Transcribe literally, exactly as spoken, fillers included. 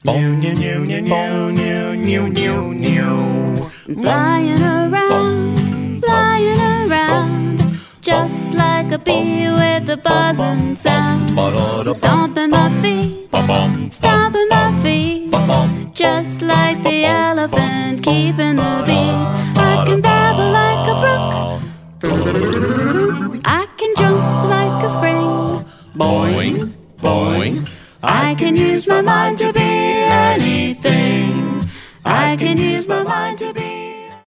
Flying around, flying around, just like a bee with a buzzing sound. Stomping my feet, stomping my feet, just like the elephant keeping the beat. I can babble like a brook, I can jump like a spring. Boing, boing. I can use my mind to be anything. I can use my mind to